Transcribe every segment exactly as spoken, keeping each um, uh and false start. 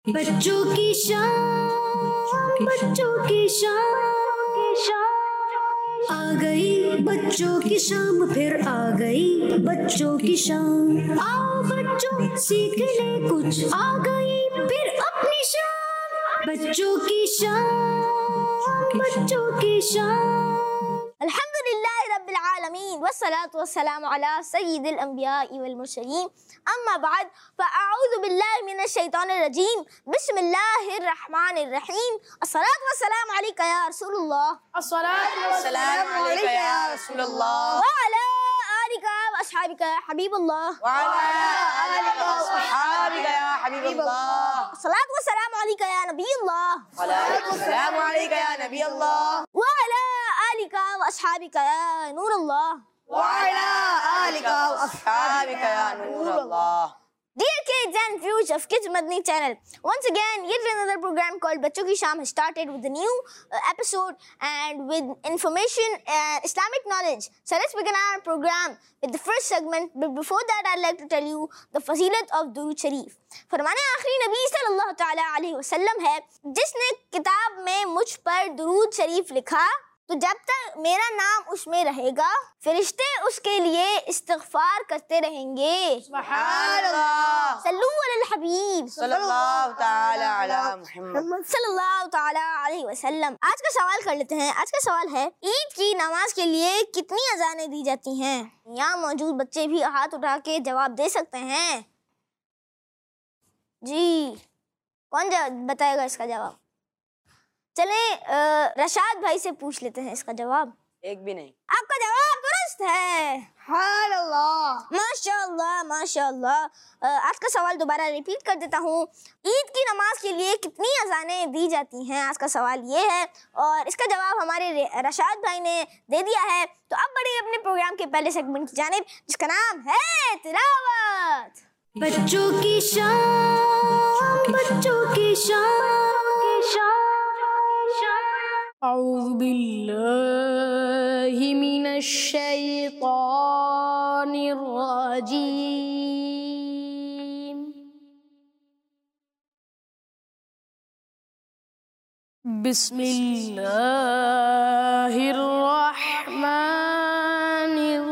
बच्चों की शाम, बच्चों की शाम, आ गई बच्चों की शाम, फिर आ गई बच्चों की शाम। आओ बच्चों सीख ले कुछ, आ गई फिर अपनी शाम। बच्चों की शाम, बच्चों की शाम। अल्हम्दुलिल्लाह रब्बिल आलमीन वस्सलातु वस्सलामु अला सय्यिदिल अंबिया'i वल मुरसलीन अम्मा बाद फ़अऊज़ु बिल्लाहि मिनश शैतानिर रजीम बिस्मिल्लाहिर रहमानिर रहीम। अस्सलातु वस्सलामु अलैका या रसूलल्लाह, अस्सलातु वस्सलामु अलैका या रसूलल्लाह व अला आलिका व अस्हाबिका या हबीबल्लाह, व अला आलिका व अस्हाबिका या हबीबल्लाह। अस्सलातु वस्सलामु अलैका या नबीयल्लाह, अस्सलातु वस्सलामु अलैका या नबीयल्लाह व अला आलिका व अस्हाबिका या नूरल्लाह, व अला आलिका व अस्हाबिका या नूरल्लाह। Dear kids and viewers of Kids Madani channel, once again yet another program called Bachon Ki Sham has started with a new uh, episode and with information and Islamic knowledge. So let's begin our program with the first segment, but before that I'd like to tell you the fazilat of Durood Sharif. फरमाने आखिरी नबी सल्लल्लाहु ताला अलैहि वसल्लम है, जिसने किताब में मुझ पर दुरूद शरीफ लिखा तो जब तक मेरा नाम उसमें रहेगा फरिश्ते उसके लिए इस्तिग़फ़ार करते रहेंगे। सुभान अल्लाह, सल्लु अलल हबीब सल्लल्लाहु ताला अला मुहम्मद सल्लल्लाहु ताला अलैहि वसल्लम। आज का सवाल कर लेते हैं। आज का सवाल है, ईद की नमाज के लिए कितनी अज़ानें दी जाती हैं? यहाँ मौजूद बच्चे भी हाथ उठा के जवाब दे सकते हैं। जी, कौन बताएगा इसका जवाब? चले रशाद भाई से पूछ लेते हैं इसका जवाब। एक भी नहीं। आपका जवाब दुरुस्त है। सुभान अल्लाह, माशाअल्लाह माशाअल्लाह। आज का सवाल दोबारा रिपीट कर देता हूँ, ईद की नमाज के लिए कितनी अज़ानें दी जाती हैं? आज का सवाल ये है और इसका जवाब हमारे रशाद भाई ने दे दिया है। तो अब बढ़िए अपने प्रोग्राम के पहले सेगमेंट की जानिब, जिसका नाम है तिलावत। बच्चों की शाम, बच्चों की शाम, अऊज़ु बिल्लाहि मिनश शैतानिर रजीम। बिस्मिल्लाहिर रहमानिर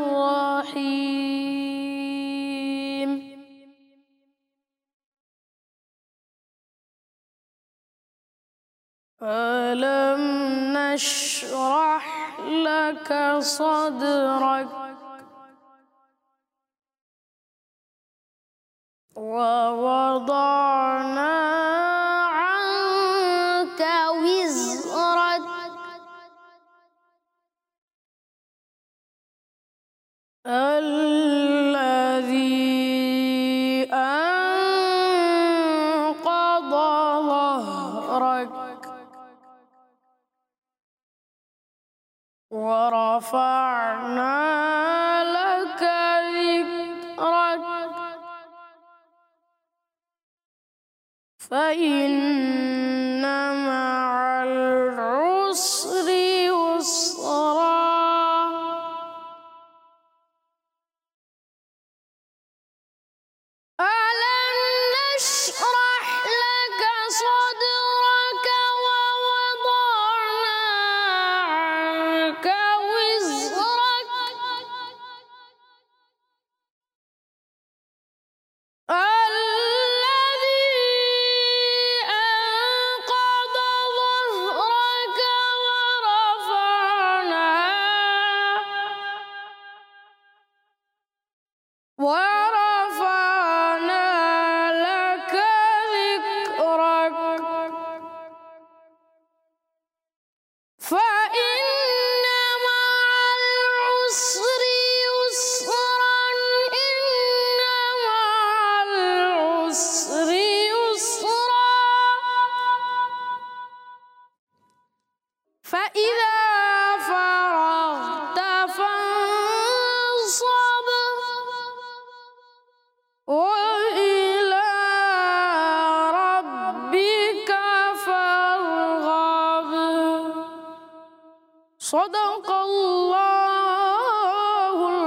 रहीम। अलम नशरह लक सदरक व वदअना अन्क विज़रक अल्लज़ी अन्क़द ज़हरक वरफ़अना लक ज़िक्रक फ़इन्न मअल उसरि युस्रा। अलम नशरह लक सदरक व वदअना अन्क विज़रक अल्लज़ी अन्क़द ज़हरक वरफ़अना वरफ़अना लक ज़िक्रक फ़इन्न मअल उसरि युस्रन इन्न मअल उसरि युस्रा फ़इज़ा फ़रग़त फ़ंसब वइला रब्बिका फ़रग़ब। सदक़ल्लाहुल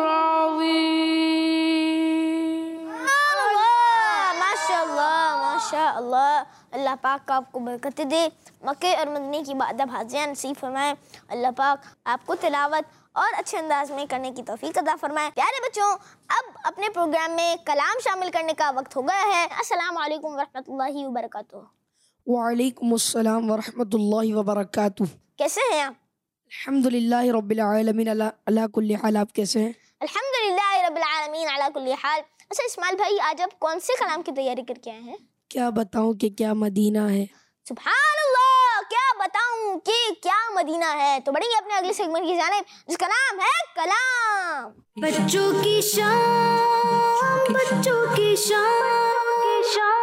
अज़ीम। माशाअल्लाह माशाअल्लाह। अल्लाह पाक का आपको बरकत दे, मक्के और मदीने की बादब हाजियाँ नसीब फरमाए। अल्लाह पाक आपको तिलावत और अच्छे अंदाज में करने की तौफीक अता फरमाए। प्यारे बच्चों, अब अपने प्रोग्राम में कलाम शामिल करने का वक्त हो गया है। अस्सलाम वालेकुम वरहमतुल्लाहि वबरकातुहू। वालेकुम अस्सलाम वरहमतुल्लाहि वबरकातुह। कैसे हैं आप? अल्हम्दुलिल्लाहि रब्बिल आलमीन अला अला कुल्ली हाल। आप कैसे हैं? अल्हम्दुलिल्लाहि रब्बिल आलमीन अला कुल्ली हाल। अच्छा इस्माइल भाई, आज आप कौन से कलाम की तैयारी करके आए हैं? क्या बताऊं कि क्या मदीना है। सुभान अल्लाह, क्या बताऊं कि क्या मदीना है। तो बढ़ेंगे अपने अगले सेगमेंट की जानिब, जिसका नाम है कलाम। बच्चों की शान, बच्चों की शान,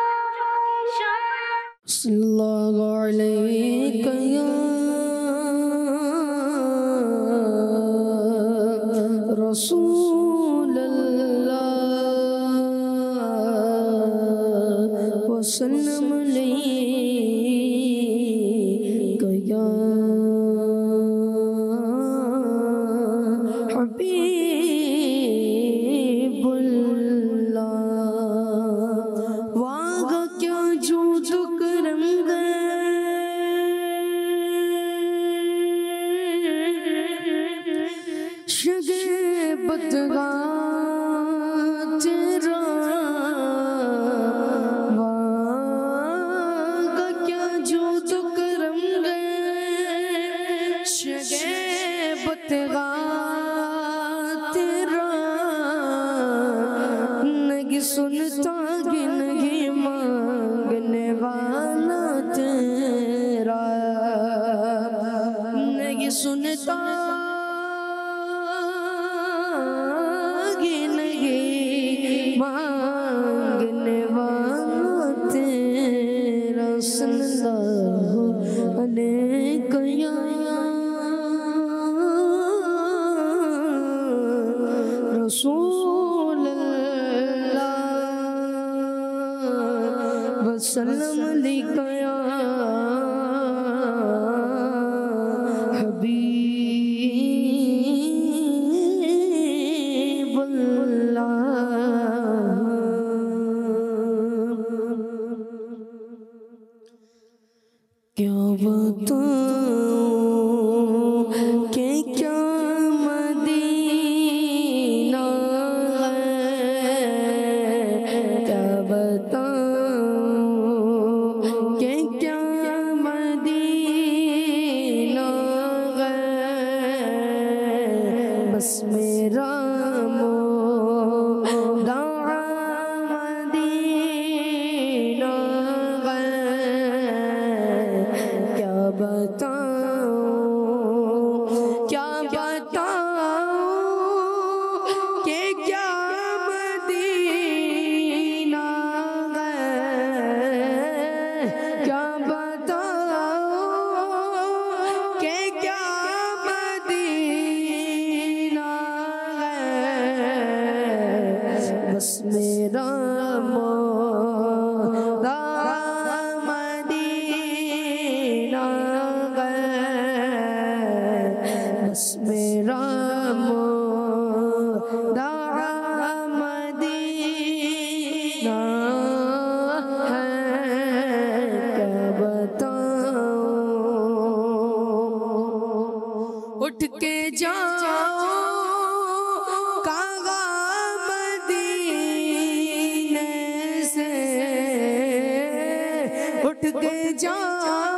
सल्लल्लाहु अलैहि या रसूल अल्लाह वसल्लम अलैका या हबीबुल्लाह। वागा क्या जो जो करम बदगा तेरा, वागा क्या जो तो करम गए शगे बदगा तेरा। नगी सुनता गी नगी मांगने वाला तेरा, नगी सुनता मांगने वाला तेरा। सल्लल्लाहु अलैहि या रसूल अल्लाह वसल्लम अलैका या हबीबुल्लाह। क्या बताऊं कि क्या मदीना है, क्या बताऊं कि क्या मदीना है। बस मेरा मोला मदीना है, क्या बताऊं क्या बताऊं कि क्या मदीना है, क्या बताऊं कि क्या मदीना है। बस मेरा मोला बस मेरा मोला मदीना है, क्या बताऊं। उठ के जाओ कागा मदीने से, उठ के जाओ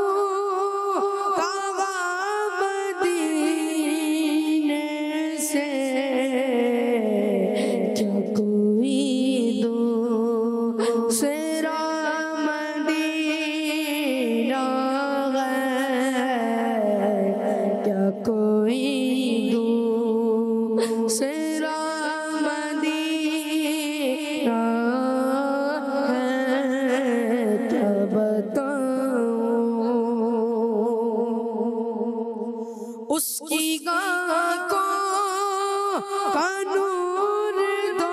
उसकी आँखों का नूर दो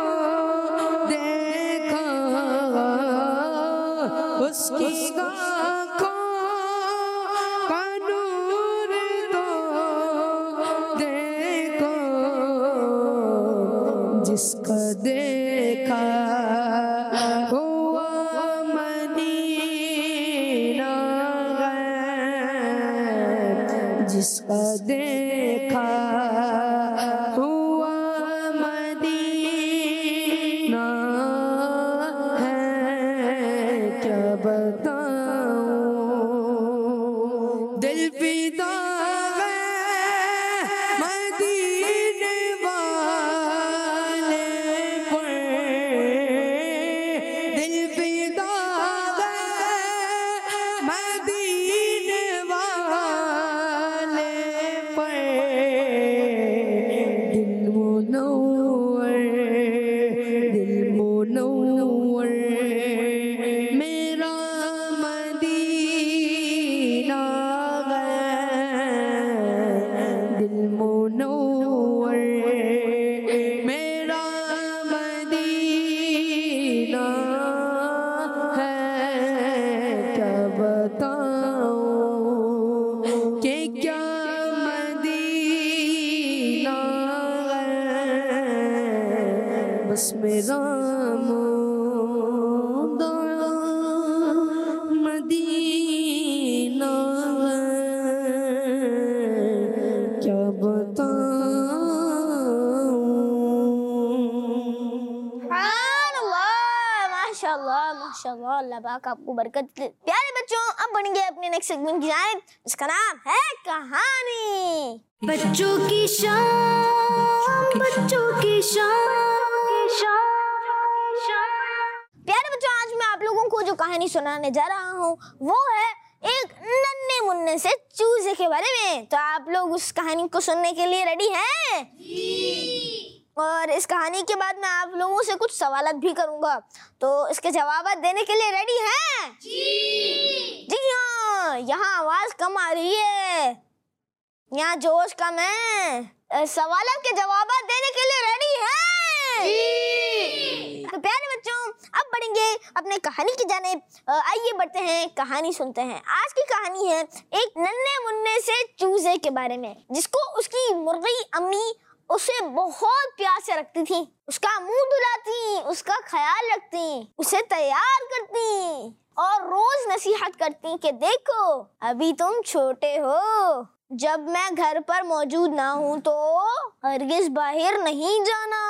देखो, उसकी आँखों का नूर दो देखो, जिसका देखा हुआ मदीना जिसका देखा हुआ मदीना है, क्या बताऊं। दिल फिदा है मदीने वाले पर, दिल फिदा है मदीने वाले पर, दिल मुनव्वर दिल मुनव्वर मेरा मदीना है, दिल मुनव्वर मेरा मदीना है, क्या बताऊं कि क्या मदीना है, बस मेरा मुदा मदीना है, क्या बताऊं। माशाल्लाह माशाल्लाह, अल्लाह पाक आपको बरकत दे। प्यारे बच्चों, अब बढ़ेंगे अपने नेक्स्ट सेगमेंट की जानिब, जिसका नाम है कहानी। बच्चों की शान, बच्चों की शान। प्यारे बच्चों, आज मैं आप लोगों को जो कहानी सुनाने जा रहा हूँ वो है एक नन्हे मुन्ने से चूजे के बारे में। तो आप लोग उस कहानी को सुनने के लिए रेडी हैं? और इस कहानी के बाद मैं आप लोगों से कुछ सवाल भी करूंगा, तो इसके जवाब देने के लिए रेडी हैं? जी जी हाँ, यहाँ आवाज कम आ रही है, यहाँ जोश कम है। सवाल के जवाब देने के लिए रेडी हैं? जी। तो प्यारे बच्चों, अब बढ़ेंगे अपने कहानी की जानिब। आइए बढ़ते हैं, कहानी सुनते हैं। आज की कहानी है एक नन्हे मुन्ने से चूजे के बारे में, जिसको उसकी मुर्गी अम्मी उसे बहुत प्यार से रखती थी। उसका मुंह धुलाती, उसका ख्याल रखती, उसे तैयार करती और रोज नसीहत करती कि देखो अभी तुम छोटे हो, जब मैं घर पर मौजूद ना हूँ तो हरगिज बाहर नहीं जाना।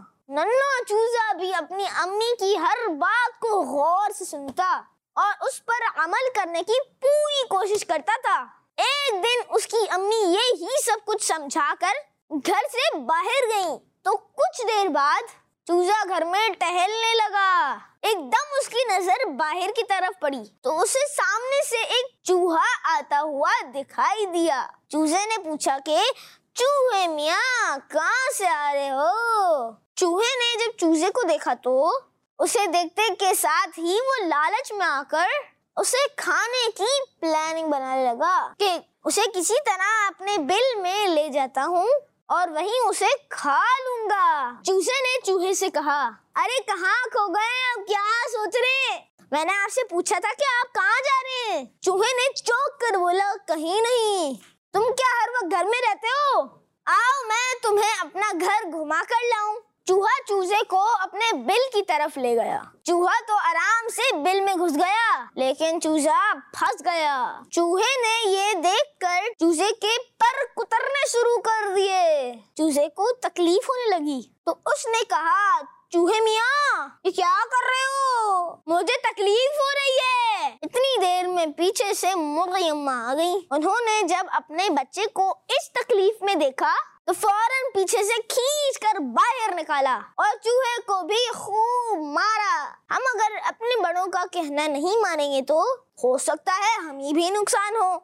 नन्हा चूजा भी अपनी अम्मी की हर बात को गौर से सुनता और उस पर अमल करने की पूरी कोशिश करता था। एक दिन उसकी अम्मी ये ही सब कुछ समझाकर घर से बाहर गई, तो कुछ देर बाद चूजा घर में टहलने लगा। एकदम उसकी नजर बाहर की तरफ पड़ी तो उसे सामने से एक चूहा आता हुआ दिखाई दिया। चूजे ने पूछा कि चूहे मियाँ, कहाँ से आ रहे हो? चूहे ने जब चूजे को देखा तो उसे देखते के साथ ही वो लालच में आकर उसे खाने की प्लानिंग बनाने लगा कि उसे किसी तरह अपने बिल में ले जाता हूँ और वहीं उसे खा लूंगा। चूजे ने चूहे से कहा, अरे कहाँ खो गए, अब क्या सोच रहे? मैंने आपसे पूछा था कि आप कहाँ जा रहे हैं। चूहे ने चौंक कर बोला, कहीं नहीं। तुम क्या हर वक्त घर में रहते हो? आओ मैं तुम्हें अपना घर घुमा कर लाऊं। चूहा चूजे को अपने बिल की तरफ ले गया। चूहा तो आराम से बिल में घुस गया, लेकिन चूजा फंस गया। चूहे ने ये देखकर चूजे के पर कुतरने शुरू कर दिए। चूजे को तकलीफ होने लगी तो उसने कहा, चूहे मियाँ, ये क्या कर रहे हो? मुझे तकलीफ हो रही है। इतनी देर में पीछे से मुर्गी अम्मा आ गई। उन्होंने जब अपने बच्चे को इस तकलीफ में देखा तो फौरन पीछे से खींच कर बाहर निकाला और चूहे को भी खूब मारा। हम अगर अपने बड़ों का कहना नहीं मानेंगे तो हो सकता है हमें भी नुकसान हो।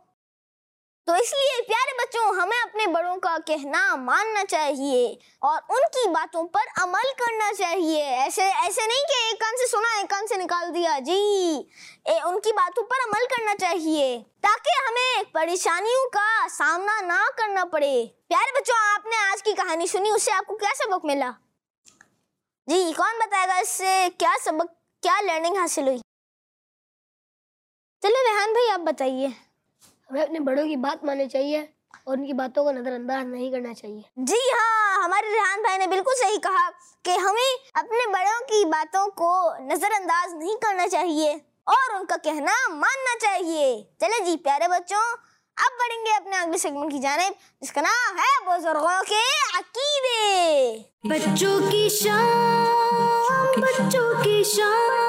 तो इसलिए प्यारे बच्चों, हमें अपने बड़ों का कहना मानना चाहिए और उनकी बातों पर अमल करना चाहिए। ऐसे ऐसे नहीं कि एक कान से सुना एक कान से निकाल दिया। जी, ए, उनकी बातों पर अमल करना चाहिए ताकि हमें परेशानियों का सामना ना करना पड़े। प्यारे बच्चों, आपने आज की कहानी सुनी, उससे आपको क्या सबक मिला? जी, कौन बताएगा इससे क्या सबक, क्या लर्निंग हासिल हुई? चलो रेहान भाई, आप बताइए। हमें अपने बड़ों की बात माननी चाहिए और उनकी बातों को नजरअंदाज नहीं करना चाहिए। जी हाँ, हमारे रेहान भाई ने बिल्कुल सही कहा कि हमें अपने बड़ों की बातों को नजरअंदाज नहीं करना चाहिए और उनका कहना मानना चाहिए। चले जी प्यारे बच्चों, अब बढ़ेंगे अपने अगले सेगमेंट की जानिब जिसका नाम है बुजुर्गों के अकीदे। बच्चों की शान, बच्चों की शान।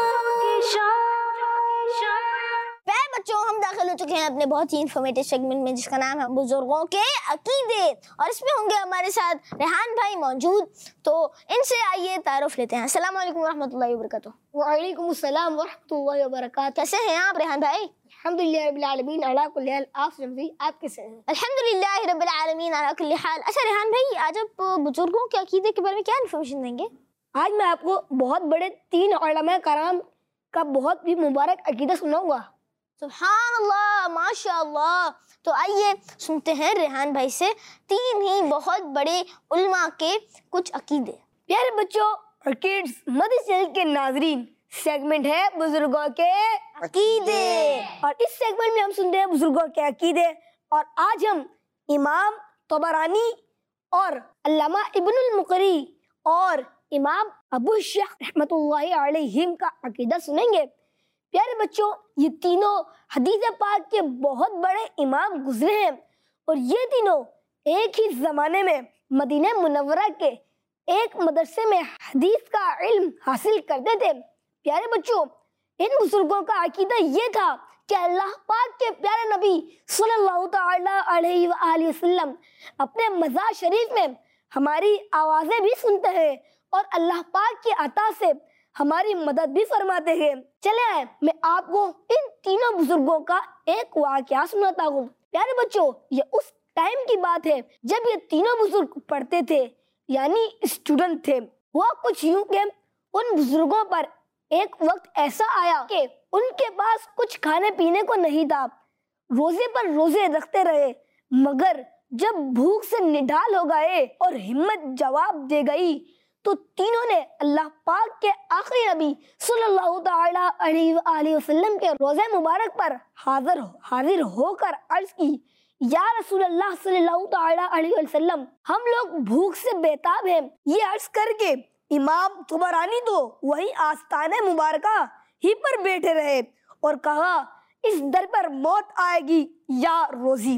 प्यारे बच्चों, हम दाखिल हो चुके हैं अपने बहुत ही इंफॉर्मेटिव सेगमेंट में जिसका नाम है बुजुर्गों के अकीदे, और इसमें होंगे हमारे साथ रेहान भाई मौजूद। तो इनसे आइए तारुफ लेते हैं। अस्सलाम वालेकुम रहमतुल्लाहि व बरकातुहू। वालेकुम अस्सलाम व रहमतुल्लाहि व बरकातुहू। कैसे हैं आप रेहान भाई? अल्हम्दुलिल्लाह रब्बिल आलमीन अला कुल्ली हाल। आप सुनाइए, आप कैसे हैं? अल्हम्दुलिल्लाह रब्बिल आलमीन अला कुल्ली हाल। अच्छा रेहान भाई, आज आप बुजुर्गों के अकीदे के बारे में क्या इन्फॉर्मेशन देंगे? आज मैं आपको बहुत बड़े तीन उलमा कराम का बहुत ही मुबारक अकीदा सुनाऊंगा। सुभान अल्लाह, माशाअल्लाह। तो आइए सुनते हैं रेहान भाई से तीन ही बहुत बड़े उलमा के कुछ अकीदे। प्यारे बच्चों और किड्स, मदरसा चैनल के नाजरीन, सेगमेंट है बुजुर्गों के अकीदे, और इस सेगमेंट में हम सुनते हैं बुजुर्गों के अकीदे। और आज हम इमाम तबरानी और अल्लामा इब्नुल मुकरी और इमाम अबू शेख रहमतुल्लाहि अलैहिम का अकीदा सुनेंगे। प्यारे बच्चों, ये तीनों हदीस पाक के बहुत बड़े इमाम गुजरे हैं और ये तीनों एक ही जमाने में मदीना मुनव्वरा के एक मदरसे में हदीस का इल्म हासिल करते थे। प्यारे बच्चों, इन बुजुर्गों का अकीदा ये था कि अल्लाह पाक के प्यारे नबी सल्लल्लाहु तआला अलैहि वसल्लम अपने मज़ार शरीफ में हमारी आवाज़ें भी सुनते हैं और अल्लाह पाक की अता से हमारी मदद भी फरमाते हैं। चले आए, मैं आपको इन तीनों बुजुर्गों का एक वाक़या सुनाता हूँ। प्यारे बच्चों, ये उस टाइम की बात है जब ये तीनों बुजुर्ग पढ़ते थे, यानी स्टूडेंट थे। हुआ कुछ यूं कि उन बुजुर्गों पर एक वक्त ऐसा आया कि उनके पास कुछ खाने पीने को नहीं था। रोजे पर रोजे रखते रहे, मगर जब भूख से निढाल हो गए और हिम्मत जवाब दे गई तो तीनों ने अल्लाह पाक के आखिरी नबी सल्लल्लाहु तआला अलैहि वसल्लम के रोज़े मुबारक पर हाजिर हाजिर होकर अर्ज की, या रसूल अल्लाह सल्लल्लाहु तआला अलैहि वसल्लम, हम लोग भूख से बेताब हैं। ये अर्ज करके इमाम तबरानी तो वही आस्ताने मुबारका ही पर बैठे रहे और कहा, इस दर पर मौत आएगी या रोजी,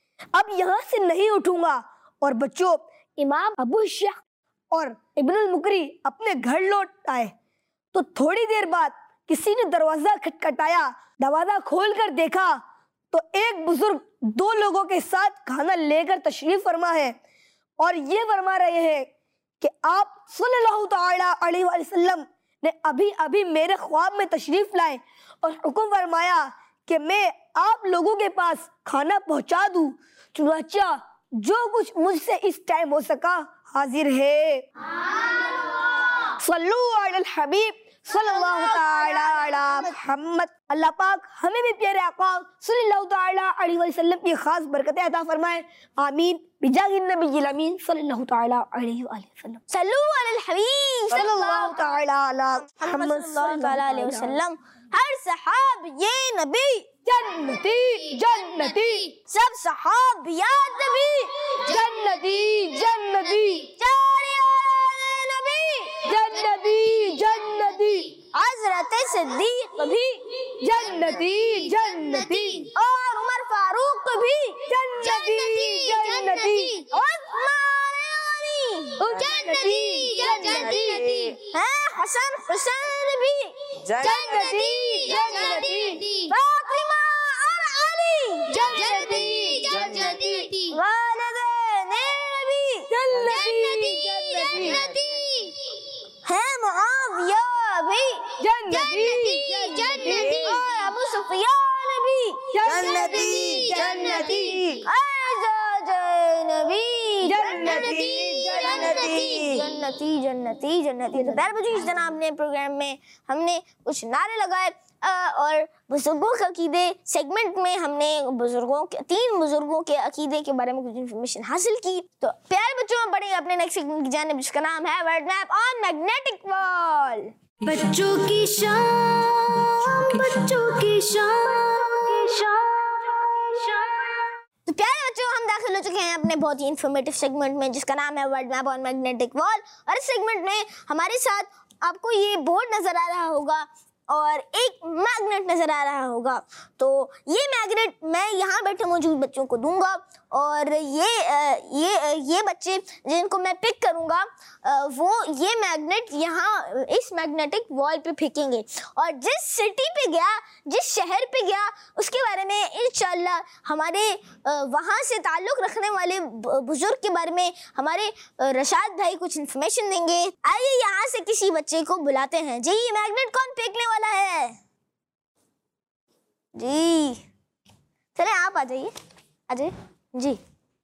अब यहाँ से नहीं उठूंगा। और बच्चों, इमाम अबू शेख और इब्नुल मुकरी अपने घर लौट आए तो थोड़ी देर बाद किसी ने दरवाजा खटखटाया। दरवाजा खोलकर देखा तो एक बुजुर्ग दो लोगों के साथ खाना लेकर तशरीफ फरमा है और ये फरमा रहे हैं कि आप सल्लल्लाहु तआला अलैहि वसल्लम ने अभी अभी मेरे ख्वाब में तशरीफ लाए और हुक्म फरमाया कि मैं आप लोगों के पास खाना पहुंचा दूं। चुनाचा जो कुछ मुझसे इस टाइम हो सका हाजिर है। सल्लु अलल हबीब सल्लल्लाहु तआला अला मुहम्मद। अल्लाह पाक हमें भी प्यारे आका सल्लल्लाहु तआला अलैहि वसल्लम की खास बरकतें अता फरमाए, आमीन। बिजाहिन नबील अमीन सल्लल्लाहु तआला अलैहि वसल्लम। सल्लु अलल हबीब सल्लल्लाहु तआला अला मुहम्मद सल्लल्लाहु अलैहि वसल्लम। हर सहाब ये नबी जन्नती जन्नती, सब सहाबियात भी जन्नती जन्नती, चारे औलाद नबी जन्नती जन्नती, हज़रत सिद्दीक भी जन्नती जन्नती, और उमर फारूक भी जन्नती जन्नती, उस्मान गनी जन्नती जन्नती, हैं हसन हुसैन भी जन्नती जन्नती, फातिमा और अली जन्नती जन्नती, वालिदैन नबी जन्नती जन्नती, है मुआविया भी जन्नती जन्नती, और अबू सुफियान भी जन्नती जन्नती, नबी जन्नती जन्नती, जन्नती जन्नती जन्नती। तो प्यारे बच्चों, इस जनाब ने प्रोग्राम में हमने कुछ नारे लगाए और बुजुर्गों के अकीदे सेगमेंट में हमने बुजुर्गों के तीन बुजुर्गों के अकीदे के बारे में कुछ इन्फॉर्मेशन हासिल की। तो प्यारे बच्चों, हम बढ़ेंगे अपने नेक्स्ट सेगमेंट की जानिब जिसका नाम है word map on magnetic wall. बच्चों की शान, बच्चों की शान। तो प्यारे बच्चों, हम दाखिल हो चुके हैं अपने बहुत ही इंफॉर्मेटिव सेगमेंट में जिसका नाम है word map on magnetic wall. और इस सेगमेंट में हमारे साथ आपको ये बोर्ड नजर आ रहा होगा, और एक मैग्नेट नजर आ रहा होगा। तो ये मैग्नेट मैं यहाँ बैठे मौजूद बच्चों को दूंगा और ये ये ये बच्चे जिनको मैं पिक करूँगा वो ये मैग्नेट यहाँ इस मैग्नेटिक वॉल पे फेंकेंगे और जिस सिटी पे गया, जिस शहर पे गया, उसके बारे में इंशाल्लाह हमारे वहाँ से ताल्लुक़ रखने वाले बुजुर्ग के बारे में हमारे रशाद भाई कुछ इन्फॉर्मेशन देंगे। आइए यहाँ से किसी बच्चे को बुलाते हैं। जी, ये मैग्नेट कौन फेंकने वाला है? जी चले आप आ जाइए, आ जाइए जी,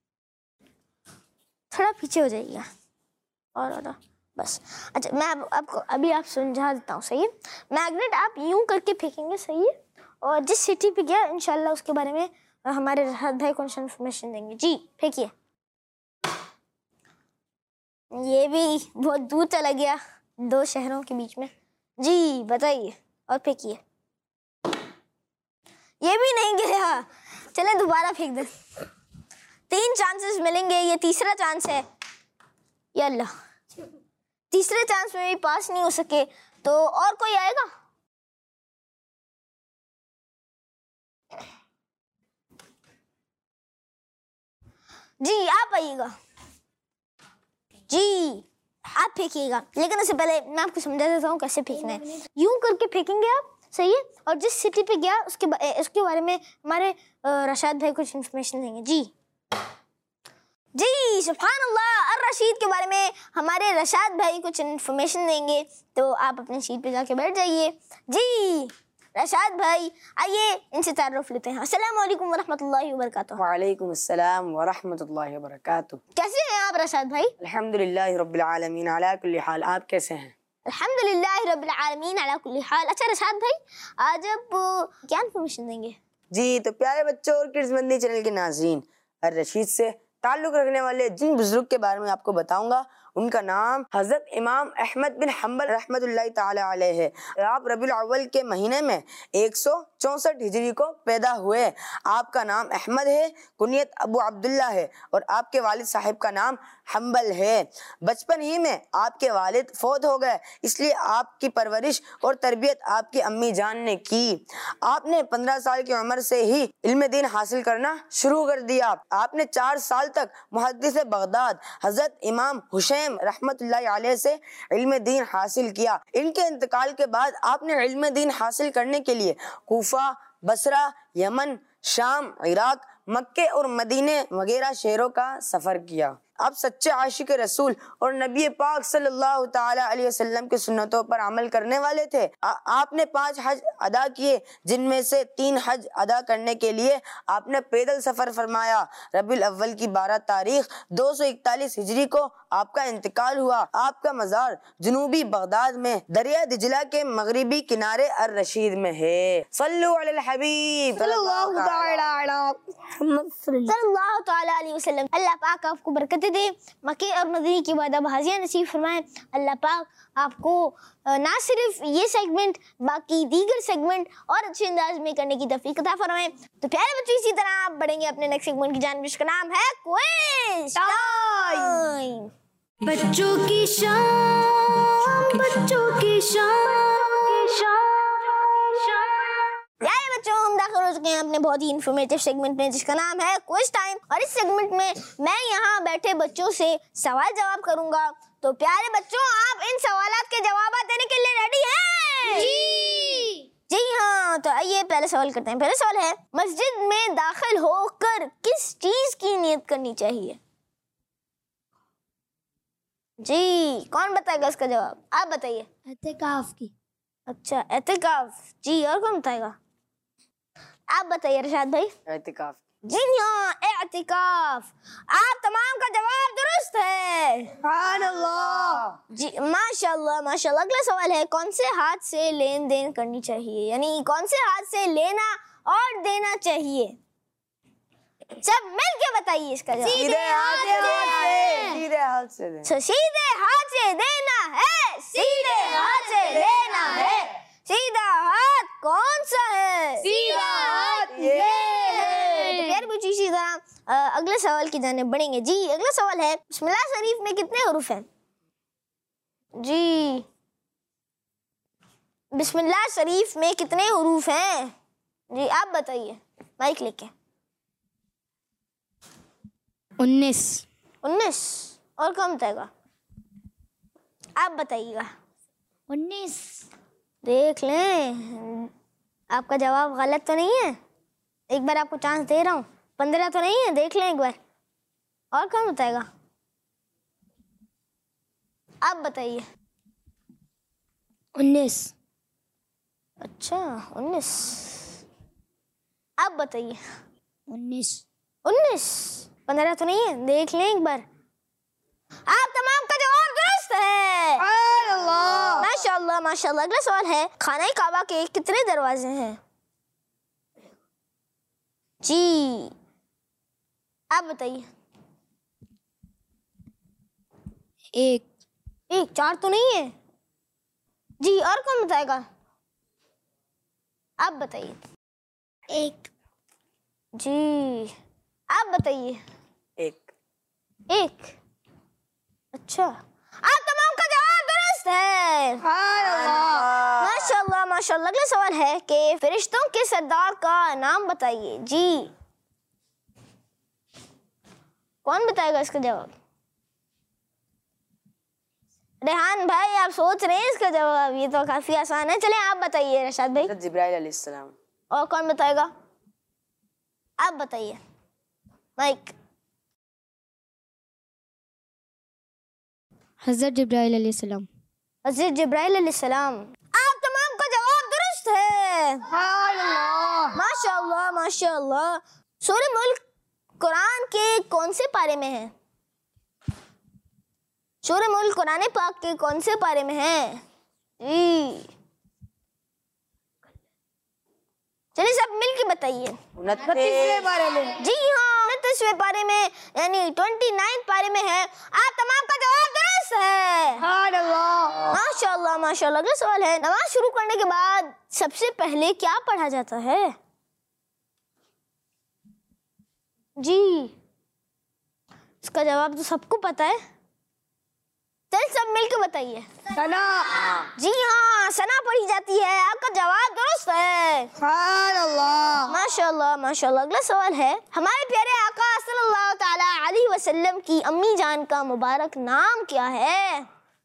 थोड़ा पीछे हो जाइएगा और और बस। अच्छा मैं आप, आपको अभी आप समझा देता हूँ, सही है? मैग्नेट आप यूं करके फेंकेंगे, सही है? और जिस सिटी पे गया इंशाल्लाह उसके बारे में हमारे राहत भाई कौन सा इन्फॉर्मेशन देंगे। जी फेंकिए। ये भी बहुत दूर चला गया, दो शहरों के बीच में। जी बताइए और फेंकिए। ये भी नहीं गया, चले दोबारा फेंक दे। तीन चांसेस मिलेंगे, ये तीसरा चांस है। या अल्लाह, तीसरे चांस में भी पास नहीं हो सके तो और कोई आएगा? जी आप आइएगा। जी आप फेंकिएगा, लेकिन उससे पहले मैं आपको समझा देता हूँ कैसे फेंकना है। यूं करके फेंकेंगे आप, सही है? और जिस सिटी पे गया उसके बा, उसके बारे में हमारे रशाद भाई कुछ इन्फॉर्मेशन देंगे। जी जी सुभान अल्लाह, अर रशीद के बारे में हमारे रशाद भाई कुछ इन्फॉर्मेशन देंगे, तो आप अपनी सीट पे जाके बैठ जाइए। जी रशाद भाई आइए इनसे तारुफ लेते हैं। अस्सलाम वालेकुम वरहमतुल्लाहि वबरकातुहू। वालेकुम अस्सलाम वरहमतुल्लाहि वबरकातुहू। कैसे हैं आप रशाद भाई? अल्हम्दुलिल्लाहि रब्बिल आलमीन अला कुल्ली हाल। आप कैसे हैं? अल्हम्दुलिल्लाहि रब्बिल आलमीन अला कुल्ली हाल। अच्छा रशाद भाई, आज आप क्या इन्फॉर्मेशन देंगे? जी तो प्यारे बच्चों और किड्स मंदी चैनल के नाज़रीन, अर रशीद से ताल्लुक़ रखने वाले जिन बुजुर्ग के बारे में आपको बताऊंगा उनका नाम हज़रत इमाम अहमद बिन हम्बल रहमतुल्लाहि ताला अलैह है। आप रबीउल अव्वल के महीने में एक सौ चौंसठ हिजरी को पैदा हुए। आपका नाम अहमद है, कुनियत अबू अब्दुल्ला है और आपके वालिद साहिब का नाम हम्बल है। बचपन ही में आपके वालिद फौत हो गए, इसलिए आपकी परवरिश और तरबियत आपकी अम्मी जान ने की। आपने पंद्रह साल की उम्र से ही इल्म दीन हासिल करना शुरू कर दिया। आपने चार साल तक मुहद्दिस बगदाद हज़रत इमाम हुसैन रहमतुल्लाहि अलैह से इल्म दीन हासिल किया। इनके इंतकाल के बाद आपने इल्म दीन हासिल करने के लिए Kufa, Basra, Yemen, Sham, Iraq, मक्के और मदीने वगैरह शहरों का सफर किया। आप सच्चे आशिक रसूल और नबी पाक सल्लल्लाहु ताला अलैहि वसल्लम की सुन्नतों पर अमल करने वाले थे। आ, आपने पांच हज अदा किए, जिनमें से तीन हज अदा करने के लिए आपने पैदल सफर फरमाया। रबीउल अव्वल की बारह तारीख दो सौ इकतालीस हिजरी को आपका इंतकाल हुआ। आपका मजार जनूबी बगदाद में दरिया दिजला के मगरिबी किनारे अर रशीद में है। सल्लु अलल हबीब सल्लल्लाहु ताला अलैहि वसल्लम। अल्लाह पाक आपको बरकत दे, मक्के और मदीने की बादशाह हाजियां नसीब फरमाए। अल्लाह पाक आपको ना सिर्फ ये सेगमेंट बाकी दीगर सेगमेंट और अच्छे अंदाज में करने की तौफीक अता फरमाए। तो प्यारे बच्चों, इसी तरह आप बढ़ेंगे अपने नेक्स्ट सेगमेंट की जानिब, जिसका नाम है क्विज टाइम। बच्चों की शान, बच्चों की शान। प्यारे बच्चों, हम दाखिल हो चुके हैं अपने बहुत ही इंफॉर्मेटिव सेगमेंट में, जिसका नाम है क्विज टाइम। और इस सेगमेंट में मैं यहाँ बैठे बच्चों से सवाल जवाब करूंगा। तो प्यारे बच्चों, आप इन सवालात के जवाब देने के लिए रेडी हैं? जी जी हाँ, तो आइए पहले सवाल करते हैं। पहला सवाल है, मस्जिद में दाखिल होकर किस चीज की नियत करनी चाहिए? जी कौन बताएगा इसका जवाब? आप बताइए। एतिकाफ की। अच्छा एतिकाफ। जी और कौन बताएगा? आप बताइए रशाद भाई। एतिकाफ। जी हाँ एतिकाफ। आप तमाम का जवाब दुरुस्त है। सुभान अल्लाह। जी माशाल्लाह माशाल्लाह। अगला सवाल है, कौन से हाथ से लेन देन करनी चाहिए? यानी कौन से हाथ से लेना और देना चाहिए? सब मिल के बताइए इसका जवाब। सीधे हाथ से, सीधे हाथ से देना। तो सीधे हाथ से देना है, सीधे हाथ से लेना है। सीधा हाथ कौन सा है? सीधा हाथ ये है। तो प्यारे बच्चों, इसी तरह अगले सवाल की जाने बढ़ेंगे। जी अगला सवाल है, बिस्मिल्लाह शरीफ में कितने हरूफ हैं? जी बिस्मिल्लाह शरीफ में कितने हुरूफ हैं? जी आप बताइए, माइक लेके। उन्नीस। उन्नीस। और कौन बताएगा? आप बताइएगा। उन्नीस। देख लें, आपका जवाब गलत तो नहीं है। एक बार आपको चांस दे रहा हूँ। पंद्रह तो नहीं है, देख लें एक बार। और कौन बताएगा? आप बताइए। उन्नीस। अच्छा उन्नीस। आप बताइए। उन्नीस। उन्नीस। पंद्रह तो नहीं है, देख लें एक बार। आप तमाम का जवाब दुरुस्त है। माशाल्लाह माशाल्लाह। अगला सवाल है, खाना काबा के कितने दरवाजे हैं? जी आप बताइए। एक। एक। चार तो नहीं है। जी और कौन बताएगा? आप बताइए। एक। जी आप बताइए। एक। एक। अच्छा आप तमाम का जवाब दुरुस्त है। माशाल्लाह माशाल्लाह। अगला सवाल है कि फरिश्तों के सरदार का नाम बताइए। जी कौन बताएगा इसका जवाब? रेहान भाई आप सोच रहे हैं इसका जवाब? ये तो काफी आसान है। चले आप बताइए रशाद भाई। जिब्राइल अलैहिस्सलाम। और कौन बताएगा? आप बताइए, माइक। हज़रत जिब्राइल अलैहिस्सलाम। हज़रत जिब्राइल अलैहिस्सलाम। आप तमाम का जवाब दुरुस्त है। माशाअल्लाह माशाअल्लाह। सूरह मुल्क कुरान के कौन से पारे में है? सूरह मुल्क कुरान पाक के कौन से पारे में है? जी चलिए सब मिलके बताइए। उनतीसवें बारे में। जी हाँ उनतीसवें पारे में, यानी ट्वेंटी नाइन पारे में है। आप तमाम का जवाब दुरुस्त है। माशाअल्लाह माशाअल्लाह। अगला सवाल है, नमाज शुरू करने के बाद सबसे पहले क्या पढ़ा जाता है? जी इसका जवाब तो सबको पता है। चल सब मिलकर बताइए। सना। जी हाँ सना पढ़ी जाती है। आपका जवाब दुरुस्त है। माशाअल्लाह माशाअल्लाह। अगला सवाल है, हमारे प्यारे आका सल्लल्लाहु ताला अलैहि वसल्लम की अम्मी जान का मुबारक नाम क्या है?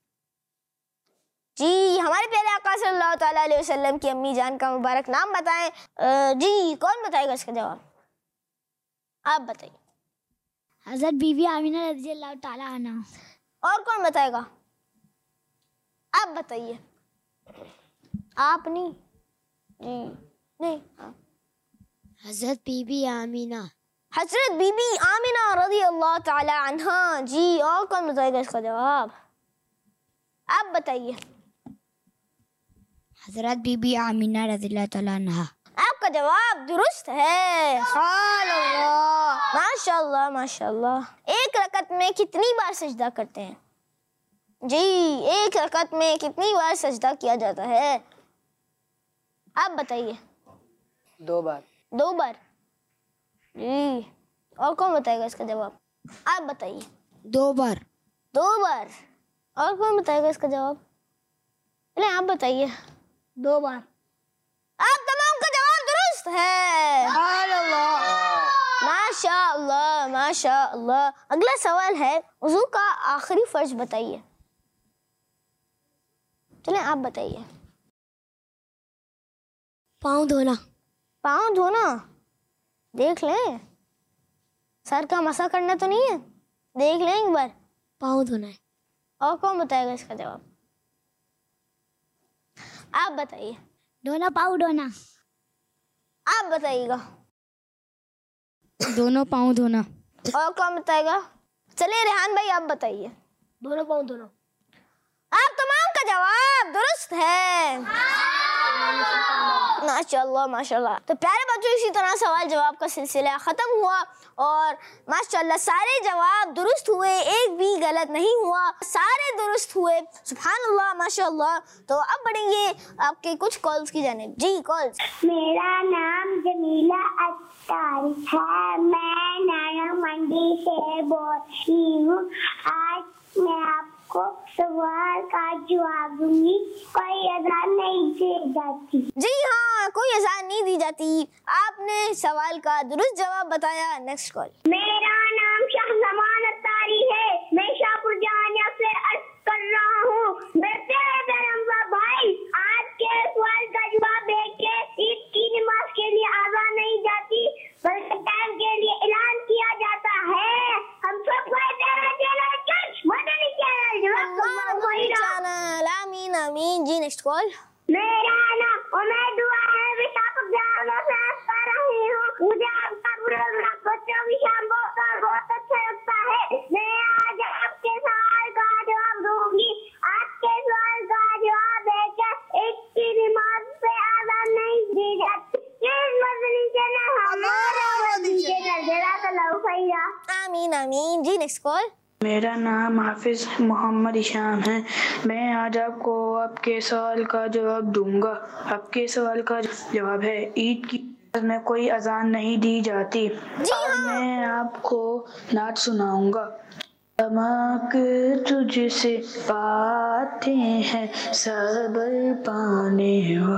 जी हमारे प्यारे आका सल्लल्लाहु ताला अलैहि वसल्लम की अम्मी जान का मुबारक नाम बताएं। अ, जी कौन बताएगा इसका जवाब? आप बताइए। हज़रत बीबी आमिना रज़ियल्लाहु ताला अन्हा। और कौन बताएगा? आप बताइए। आप नहीं। जी नहीं। हाँ। हज़रत बीबी आमिना। हज़रत बीबी आमिना रज़ियल्लाहु ताला अन्हा। जी और कौन बताएगा इसका जवाब? आप बताइए। हज़रत बीबी आमिना रज़ियल्लाहु ताला अन्हा। आपका जवाब दुरुस्त है। माशाअल्लाह माशाअल्लाह। एक रकत में कितनी बार सजदा करते हैं? जी एक रकत में कितनी बार सजदा किया जाता है? आप बताइए। दो बार। दो बार। जी और कौन बताएगा इसका जवाब? आप बताइए। दो बार। दो बार। और कौन बताएगा इसका जवाब? चले आप बताइए। दो बार। आप तमाम का जवाब दुरुस्त है। माशाअल्लाह माशाअल्लाह। अगला सवाल है, वुज़ू का आखिरी फर्ज बताइए। चले आप बताइए। पाँव धोना। पाँव धोना। देख लें, सर का मसा करना तो नहीं है। देख लें एक बार। पाँव धोना है। और कौन बताएगा इसका जवाब? आप बताइए। दोनों पाँव धोना। आप बताइएगा। दोनों पाँव धोना। और कौन बताएगा? चलिए रेहान भाई आप बताइए। दोनों पाँव दोनों। आप तमाम का जवाब दुरुस्त है। माशाअल्लाह माशाअल्लाह। तो प्यारे बच्चों, इसी तरह सवाल जवाब का सिलसिला ख़त्म हुआ और माशाअल्लाह सारे जवाब दुरुस्त हुए, एक भी गलत नहीं हुआ, सारे दुरुस्त हुए। सुभानअल्लाह माशाअल्लाह। तो अब बढ़ेंगे आपके कुछ कॉल्स की जानिब। जी कॉल्स। मेरा नाम जमीला अख्तर है, मैं नाना मंडी से बोल रही हूँ। आज मैं आपको सवाल का जवाब दूंगी, कोई अदा नहीं में सवाल का दुरुस्त जवाब बताया। Next call. मेरा नाम शाहजमान अत्तारी है, मैं शाहपुर जानिया से अर्ज कर रहा हूँ। मैं तेरे धर्म भाई, आज के सवाल का जवाब है कि ईद की नमाज के लिए आज़ान नहीं जाती बल्कि टाइम के लिए ऐलान किया जाता है। हम सब चैनल आमीन आमीन। जी नेक्स्ट कॉल। मेरा नाम उमैद दुआ है, मैं शाहपुर जानिया से अर्ज कर रही हूँ। मुझे आपका प्रोग्राम बच्चों की शाम बहुत बहुत अच्छा लगता है। मैं आज आपके सवाल का जवाब दूंगी। आपके सवाल का जवाब है कि एक की नमाज से आज़ान नहीं दी जाती। ये मदनी चैनल हमारा मदनी चैनल जज़ाकल्लाहु खैरा। आमीन आमीन। जी नेक्स्ट कॉल। मेरा नाम हाफिज मोहम्मद इशाम है, मैं आज आपको आपके सवाल का जवाब दूंगा। आपके सवाल का जवाब है ईद की में कोई अजान नहीं दी जाती। अब मैं आपको नात सुनाऊंगा। तमाक तुझसे पाते हैं सबर पाने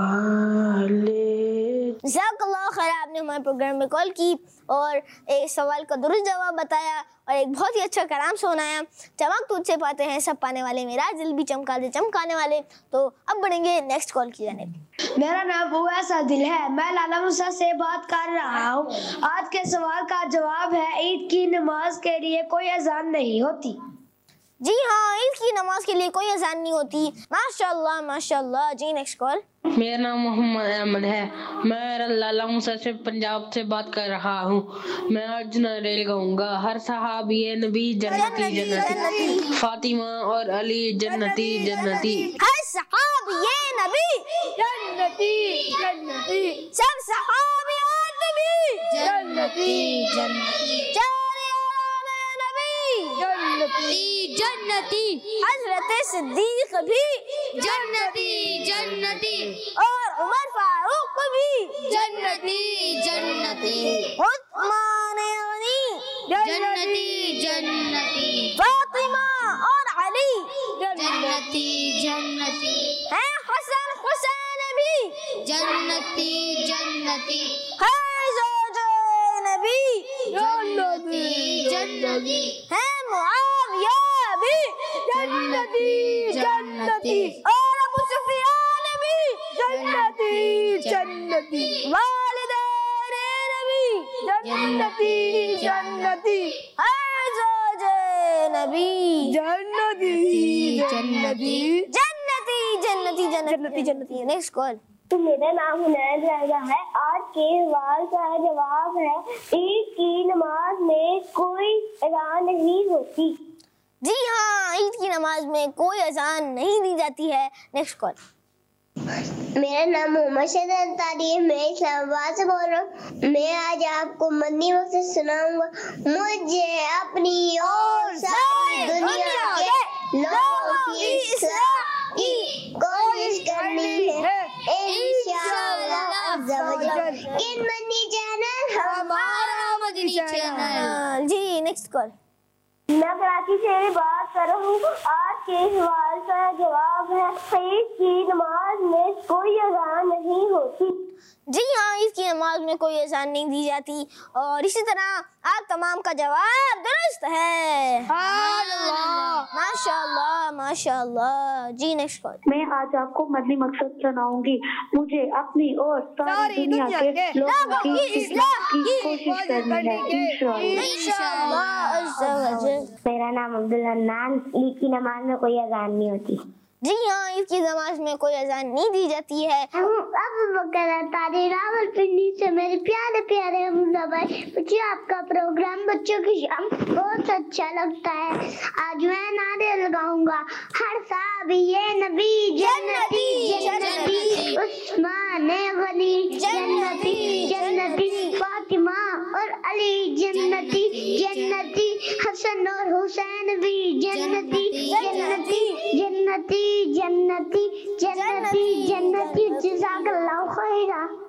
वाले। जज़ाकल्लाह खैर, आपने हमारे प्रोग्राम में कॉल की और एक सवाल का दुरुस्त जवाब बताया और एक बहुत ही अच्छा कलाम सुनाया। चमक तुझसे पाते हैं सब पाने वाले, मेरा दिल भी चमका दे चमकाने वाले। तो अब बढ़ेंगे नेक्स्ट कॉल की जाने। मेरा नाम उवैस आदिल है, मैं लाला मूसा से बात कर रहा हूँ। आज के सवाल का जवाब है ईद की नमाज के लिए कोई अजान नहीं होती। जी हाँ, ईद की नमाज के लिए कोई अजान नहीं होती। माशाल्लाह माशाल्लाह। जी नेक्स्ट कॉल। मेरा नाम मोहम्मद अहमद है, मैं लाला मूसा से पंजाब से बात कर रहा हूँ। मैं आज नारेल गाऊंगा। हर सहाबी नबी जन्नती जन्नती, फातिमा और अली जन्नती जन्नती। हर सहाबी नबी जन्नती जन्नती, सब सहाबी नबी जन्नती जन्नती, चारे आने नबी जन्नती जन्नती, हजरत सिद्दीक भी जन्नती जन्नती, और उमर फारूक भी जन्नती जन्नती, उस्मान गनी जन्नती जन्नती, फातिमा और अली जन्नती जन्नती, हैं हसन हुसैन भी जन्नती जन्नती, है ज़ौजे नबी जन्नती जन्नती, है मुआविया भी जन्नती जन्नती, और अबू सुफियान भी जन्नती जन्नती, वालिदैन नबी जन्नती जन्नती, है ज़ौजे नबी जन्नती जन्नती, जन्नती जन्नती जन्नती जन्नती। Next call. तो मेरा नाम हुनैन रज़ा है। आज के सवाल का जवाब है ईद की नमाज में कोई अज़ान नहीं होती। जी हाँ, ईद की नमाज में कोई अजान नहीं दी जाती है। Next call. मेरा नाम मोहम्मद शहजाद अंसारी है, मैं इस्लामाबाद से बोल रहा हूँ। मैं आज आपको मदनी वक्त से सुनाऊंगा। मुझे अपनी और सारी दुनिया के लोगों की इस्लाह की कोशिश करनी है इंशाअल्लाह अज़्ज़ा वजल। किन मदनी चैनल हमारा मदनी चैनल। जी नेक्स्ट कॉल। मैं कराची से बात कर रहा हूँ। आज के सवाल का जवाब है ईद की नमाज में कोई अज़ान नहीं होती। जी हाँ, ईद की नमाज में कोई अजान नहीं दी जाती और इसी तरह आप तमाम का जवाब दुरुस्त है। माशाअल्लाह माशाअल्लाह। जी नेक्स्ट कॉल। मैं आज आपको मदनी मकसद सुनाऊंगी। मुझे अपनी और सारी दुनिया के लोगों की इस्लाह की कोशिश करनी है इंशाअल्लाह अज़्ज़ा वजल। मेरा नाम अब्दुल हन्नान। ईद की नमाज में कोई अज़ान नहीं होती। जी हाँ, ईद की नमाज में कोई अजान नहीं दी जाती है। हम अब वकरा तारे रावलपिंडी से मेरे प्यारे प्यारे हमजा भाई, मुझे आपका प्रोग्राम बच्चों की शाम बहुत अच्छा लगता है। आज मैं नारे लगाऊंगा। हर साहबी ये नबी जन्नती जन्नती, उस्मान गनी जन्नती जन्नती, फातिमा और अली जन्नती जन्नती, हसन और हुसैन भी जन्नती जन्नती जन्नती जन्नती जन्नती जन्नती। जज़ाकल्लाहु खैरा। आमीन।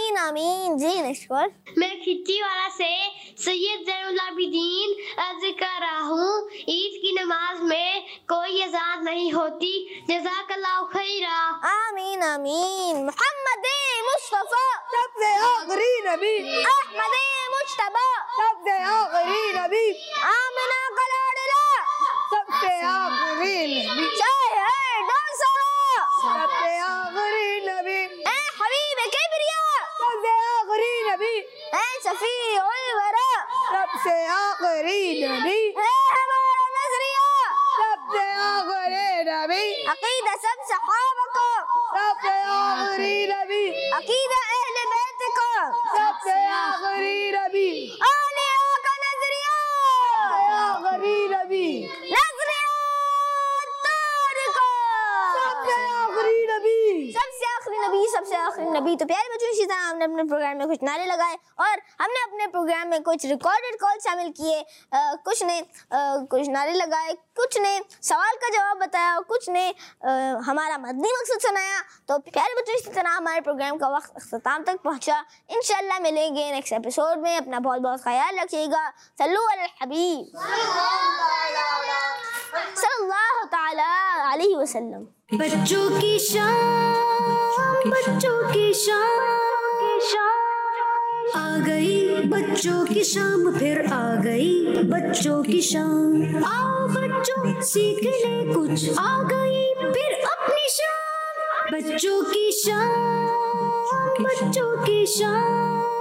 आमीन आमीन। जी नेक्स्ट कॉल। मैं खिच्ची वाला से सैयद ज़ैनुल आबिदीन अर्ज कर रहा हूँ, ईद की नमाज में कोई अज़ान नहीं होती, जज़ाकल्लाहु खैरा। आमीन आमीन। मोहम्मद मुस्तफा सबसे आखिरी नबी, अहमद मुज्तबा सबसे आखिरी नबी, आमिना का लाडला सबसे आखिरी नबी, चाहे डोसरा सबसे आखिरी नबी, ए हबीब किबरिया सबसे आखिरी नबी, ए शफी उल वरा सबसे आखिरी नबी, ए हमारा नजरिया सबसे आखिरी नबी, अकीदा सब सहाबा को सबसे आखिरी नबी, अकीदा अहले बैत को सबसे आखिरी नबी, आलिया का नजरिया आखिरी नबी, नजरिया तोड़ को सबसे आखिरी नबी, सबसे आखिरी नबी सबसे आखिरी नबी। तो प्यारे बच्चों, इसी तरह हमने अपने प्रोग्राम में कुछ नारे लगाए और हमने अपने प्रोग्राम में कुछ रिकॉर्डेड कॉल शामिल किए। अ, कुछ ने अ, कुछ नारे लगाए, कुछ ने सवाल का जवाब बताया, कुछ ने अ, हमारा मदनी मकसद सुनाया। तो प्यारे बच्चों, इसी तरह हमारे प्रोग्राम का वक्त अख्ताम तक पहुँचा। इंशाल्लाह मिलेंगे नेक्स्ट एपिसोड में। अपना बहुत बहुत ख्याल रखिएगा। सल्लु अलल हबीब सल्लल्लाहु तआला अलैहि वसल्लम। बच्चों की शाम, बच्चों की शाम, आ गई बच्चों की शाम, फिर आ गई बच्चों की शाम। आओ बच्चों सीख ले कुछ, आ गई फिर अपनी शाम। बच्चों की शाम, बच्चों की शाम।